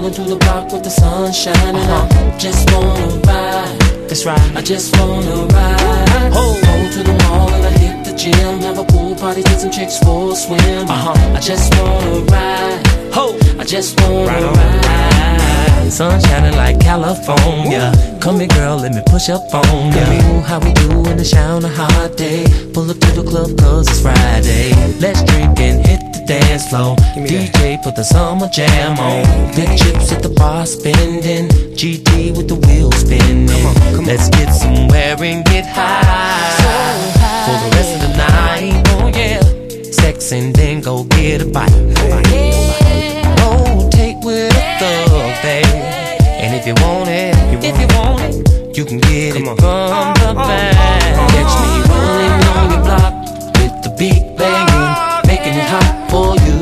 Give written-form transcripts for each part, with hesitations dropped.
rolling through the block with the sun shining. I just wanna ride. That's right. I just wanna ride. Go to the mall and I hit the gym. Have a pool party, take some chicks for a swim. I just wanna ride. I just wanna ride. Sun shining like California. Come here, girl, let me push up on ya. Ooh, how we do in the shower on a hot day. Pull up to the club 'cause it's Friday. Let's drink and hit the dance floor. DJ put the summer jam on. Big chips at the bar spending. GT with the wheels spinning. Let's get somewhere and get high for the rest of the night. Oh yeah. Sex and then go get a bite. Rotate with a thug, babe. And if you want it, you can get it from the back. Catch me rolling on your block with the beat banging, making it hot for you.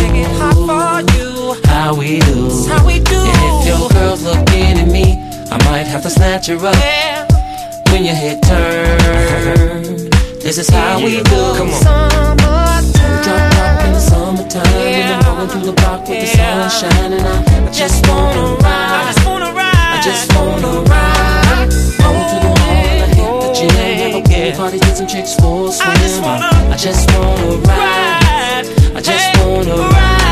How we do? And if your girl's looking at me, I might have to snatch her up. When your head turn, this is how we do. Come on. Drop in the summertime, when I'm rolling through the block with the sun shining. I just wanna ride. I just wanna ride. Go to the mall and I hit the gym. Have a pool party, get some chicks for a swim. I just wanna ride. I just wanna ride.